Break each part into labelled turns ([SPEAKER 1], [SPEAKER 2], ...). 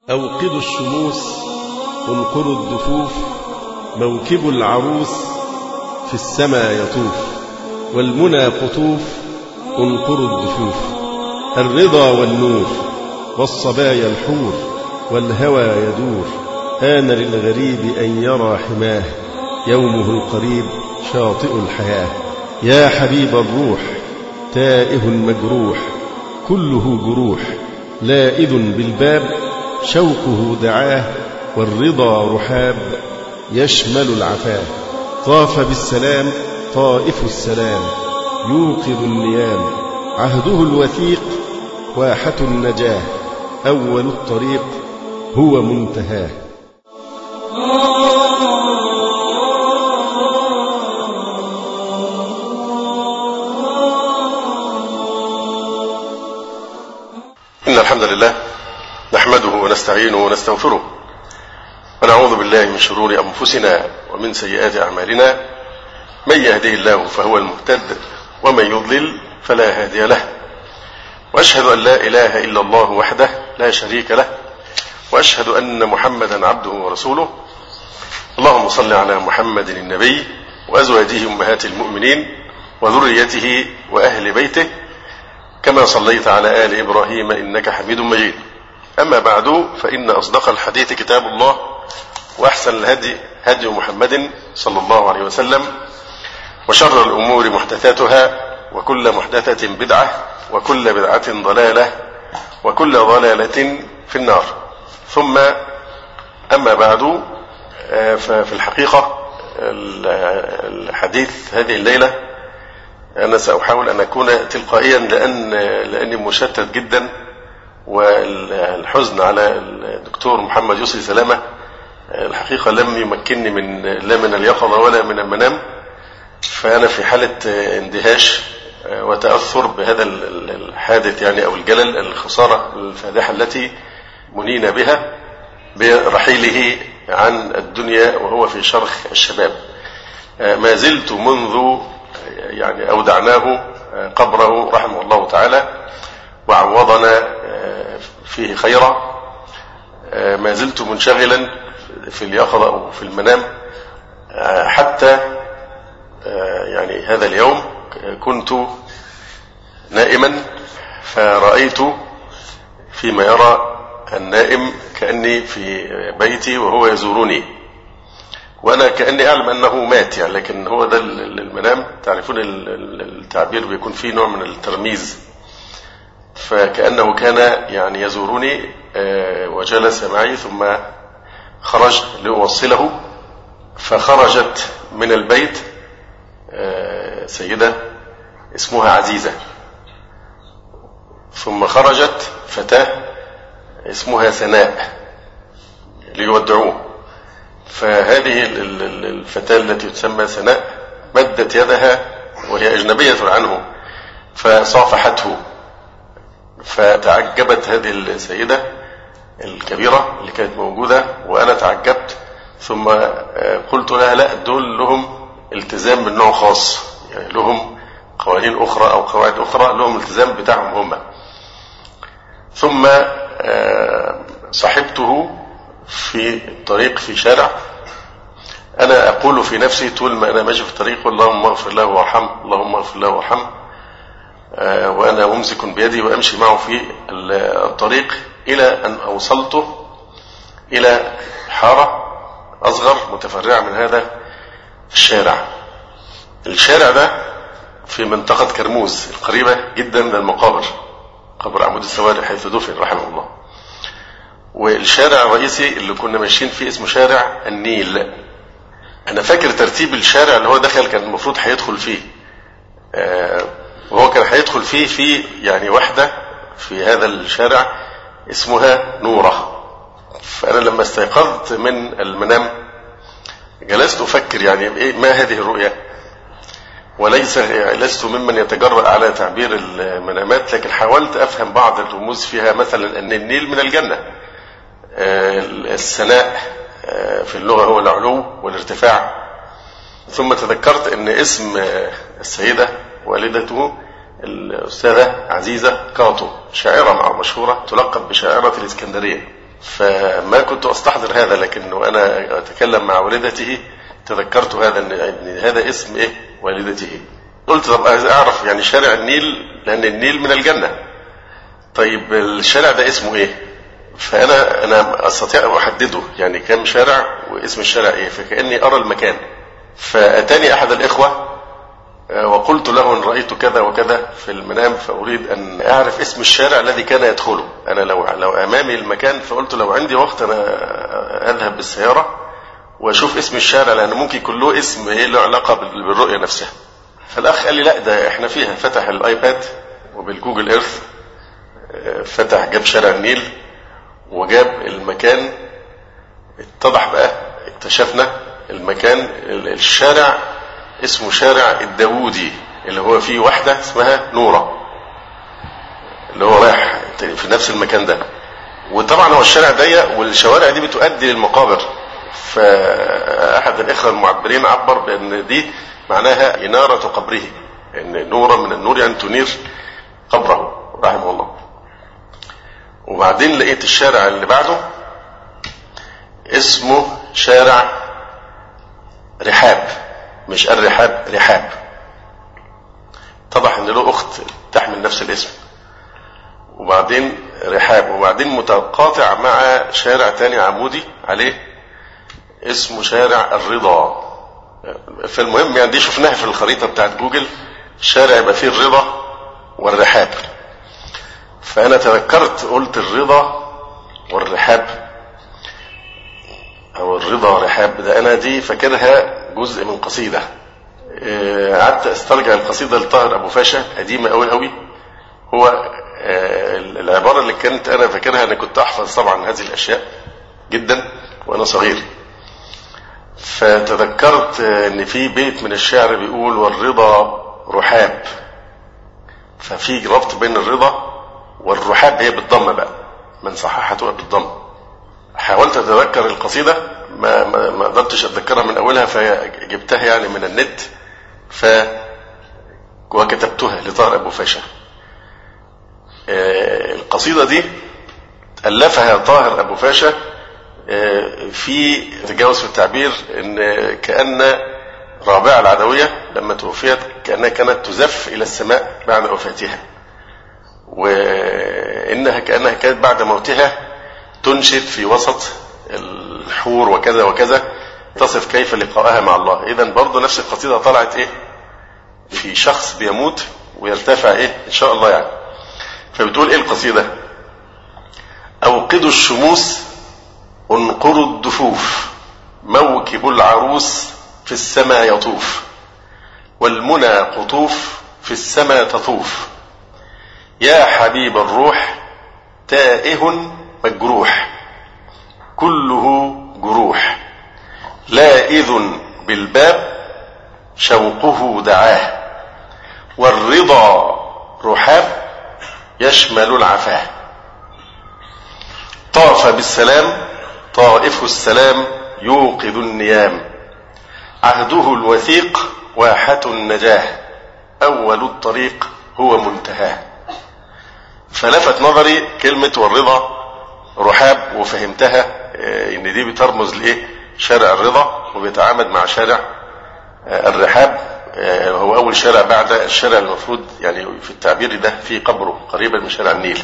[SPEAKER 1] أوقدوا الشموس انقروا الدفوف، موكب العروس في السماء يطوف، والمنى قطوف انقروا الدفوف، الرضا والنور والصبايا الحور، والهوى يدور، آن للغريب أن يرى حماه، يومه القريب شاطئ الحياة. يا حبيب الروح تائه مجروح، كله جروح، لائذ بالباب، شوقه دعاه، والرضا رحاب يشمل العفاه. طاف بالسلام طائف السلام، يوقظ النيام، عهده الوثيق واحة النجاة، أول الطريق هو منتهاه.
[SPEAKER 2] إن الحمد لله نحمده ونستعينه ونستغفره، ونعوذ بالله من شرور أنفسنا ومن سيئات أعمالنا، من يهده الله فهو المهتد، ومن يضلل فلا هادي له، وأشهد أن لا إله إلا الله وحده لا شريك له، وأشهد أن محمدا عبده ورسوله. اللهم صل على محمد النبي وأزواجه أمهات المؤمنين وذريته وأهل بيته، كما صليت على آل إبراهيم إنك حميد مجيد. أما بعد، فإن أصدق الحديث كتاب الله، وأحسن الهدي هدي محمد صلى الله عليه وسلم، وشر الأمور محدثاتها، وكل محدثة بدعة، وكل بدعة ضلالة، وكل ضلالة في النار. ثم أما بعد، ففي الحقيقة الحديث هذه الليلة أنا سأحاول أن أكون تلقائيا، لأني مشتت جدا، والحزن على الدكتور محمد يسري سلامة الحقيقة لم يمكنني لا من اليقظة ولا من المنام، فأنا في حالة اندهاش وتأثر بهذا الحادث أو الجلل، الخسارة الفادحة التي منينا بها برحيله عن الدنيا وهو في شرخ الشباب. ما زلت منذ أودعناه قبره رحمه الله تعالى وعوضنا فيه خيرا، ما زلت منشغلا في اليقظة أو في المنام، حتى هذا اليوم كنت نائما، فرأيت فيما يرى النائم كأني في بيتي وهو يزورني، وأنا كأني أعلم أنه مات، لكن هو ده المنام. تعرفون التعبير بيكون فيه نوع من الترميز، فكأنه كان يزورني وجلس معي، ثم خرج لأوصله، فخرجت من البيت سيدة اسمها عزيزة، ثم خرجت فتاة اسمها سناء ليودعوه. فهذه الفتاة التي تسمى سناء مدت يدها وهي أجنبية عنه فصافحته، فتعجبت هذه السيدة الكبيرة اللي كانت موجودة، وأنا تعجبت، ثم قلت لها لا، دول لهم التزام من نوع خاص، لهم قوانين أخرى أو قواعد أخرى، لهم التزام بتاعهم هم. ثم صحبته في الطريق في شارع، أنا أقول في نفسي طول ما أنا ماشي في الطريق: اللهم اغفر له وارحمه، اللهم اغفر له وارحمه، وأنا ممسك بيدي وأمشي معه في الطريق، إلى أن أوصلته إلى حارة أصغر متفرعة من هذا الشارع. الشارع ده في منطقة كرموز القريبة جدا من المقابر، قبر عمود السواري حيث دفن رحمه الله. والشارع الرئيسي اللي كنا ماشيين فيه اسمه شارع النيل. أنا فاكر ترتيب الشارع اللي هو دخل، كان المفروض هيدخل فيه، وهو كان هيدخل فيه في واحدة في هذا الشارع اسمها نورة. فأنا لما استيقظت من المنام جلست أفكر ما هذه الرؤية، لست ممن يتجرأ على تعبير المنامات، لكن حاولت أفهم بعض الرموز فيها، مثلا أن النيل من الجنة، السناء في اللغة هو العلو والارتفاع. ثم تذكرت أن اسم السيدة والدته الأستاذة عزيزة كاطو، شاعرة مشهورة تلقب بشاعرة الإسكندرية، فما كنت أستحضر هذا، لكن وأنا أتكلم مع والدته تذكرت هذا أن هذا اسم إيه والدته. قلت طب أعرف يعني شارع النيل، لأن النيل من الجنة. طيب الشارع ده اسمه إيه؟ فأنا أستطيع أن أحدده يعني كم شارع واسم الشارع إيه، فكأني أرى المكان. فأتاني أحد الإخوة وقلت له إن رأيت كذا وكذا في المنام، فأريد أن أعرف اسم الشارع الذي كان يدخله. أنا لو أمامي المكان، فقلت لو عندي وقت أنا أذهب بالسيارة وأشوف اسم الشارع، لأن ممكن كله اسم إيه له علاقة بالرؤية نفسها. فالأخ قال لي لا ده إحنا فيها، فتح الآيباد وبالجوجل إيرث فتح جاب شارع النيل وجاب المكان. اتضح بقى اكتشفنا المكان الشارع اسمه شارع الداوودي، اللي هو فيه واحدة اسمها نورة، اللي هو رايح في نفس المكان ده. وطبعا هو الشارع ضيق والشوارع دي بتؤدي للمقابر، فأحد الإخوة المعبرين عبر بأن دي معناها إنارة قبره، إن نورة من النور يعني تنير قبره رحمه الله. وبعدين لقيت الشارع اللي بعده اسمه شارع رحاب، مش الرحاب، رحاب. اتضح ان له اخت تحمل نفس الاسم. وبعدين رحاب، وبعدين متقاطع مع شارع تاني عمودي عليه اسمه شارع الرضا. فالمهم يعني دي شفناها في الخريطة بتاعت جوجل، شارع يبقى فيه الرضا والرحاب. فأنا تذكرت قلت الرضا والرحاب أو الرضا والرحاب ده، أنا دي فاكرها جزء من قصيدة. قعدت استرجع القصيدة لطاهر أبو فاشا قديمة قوي قوي. هو العبارة اللي كانت أنا فاكرها، أنا كنت أحفظ طبعا هذه الأشياء جدا وأنا صغير. فتذكرت ان في بيت من الشعر بيقول والرضا رحاب، ففي ربط بين الرضا والرحاب، هي بالضمه بقى، من صححها تبقى بالضمه. حاولت اتذكر القصيده ما قدرتش اتذكرها من اولها، فجبتها يعني من النت وكتبتها لطاهر ابو فاشا. القصيده دي الفها طاهر ابو فاشا في تجاوز في التعبير، ان كأن رابعة العدوية لما توفيت كأنها كانت تزف إلى السماء بعد وفاتها، وإنها كأنها كانت بعد موتها تنشد في وسط الحور وكذا وكذا، تصف كيف لقاءها مع الله. إذن برضو نفس القصيدة طلعت إيه في شخص بيموت ويرتفع إيه إن شاء الله يعني. فبتقول إيه القصيدة؟ أوقدوا الشموس انقروا الدفوف، موكب العروس في السماء يطوف، والمنى قطوف في السماء تطوف. يا حبيب الروح تائه مجروح، كله جروح، لائذ بالباب شوقه دعاه، والرضا رحاب يشمل العفاه. طاف بالسلام طائف السلام يوقظ النيام، عهده الوثيق واحة النجاه، أول الطريق هو منتهاه. فلفت نظري كلمة والرضا رحاب، وفهمتها ان دي بترمز لإيه شارع الرضا، وبيتعامد مع شارع الرحاب. هو أول شارع بعد الشارع المفروض يعني في التعبير ده في قبره قريبا من شارع النيل.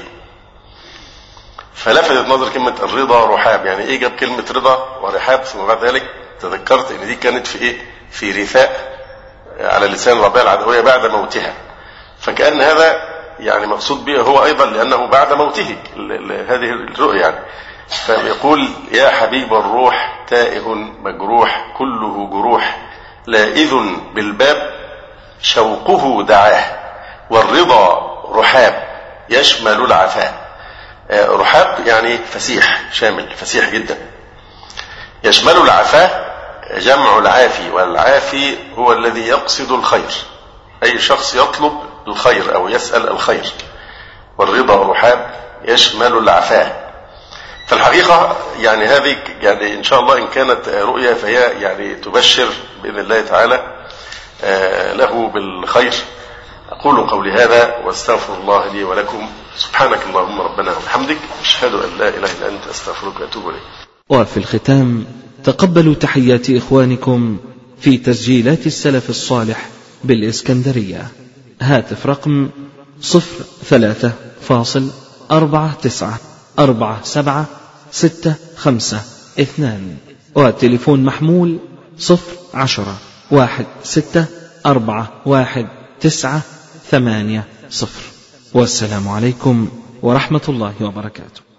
[SPEAKER 2] فلفتت نظر كلمة الرضا رحاب، يعني ايه جاب كلمة رضا ورحاب. ثم بعد ذلك تذكرت ان دي كانت في ايه في رثاء على لسان ربيعة العدوية بعد موتها، فكأن هذا يعني مقصود به هو ايضا لانه بعد موته هذه الرؤيا يعني. فيقول يا حبيب الروح تائه مجروح، كله جروح، لائذ بالباب شوقه دعاه، والرضا رحاب يشمل العفاه. رحاب يعني فسيح، شامل فسيح جدا. يشمل العفاه جمع العافي، والعافي هو الذي يقصد الخير، أي شخص يطلب الخير أو يسأل الخير. والرضا رحاب يشمل العفاه. فالحقيقة يعني هذه يعني إن شاء الله إن كانت رؤيا فهي يعني تبشر بإذن الله تعالى له بالخير أقول قولي هذا وأستغفر الله لي ولكم. سبحانك اللهم ربنا وبحمدك، أشهد أن لا إله إلا أنت، أستغفرك وأتوب إليك.
[SPEAKER 3] وفي الختام تقبلوا تحيات إخوانكم في تسجيلات السلف الصالح بالإسكندرية. هاتف رقم 03-3494765 وتليفون محمول 010-1641-980. والسلام عليكم ورحمة الله وبركاته.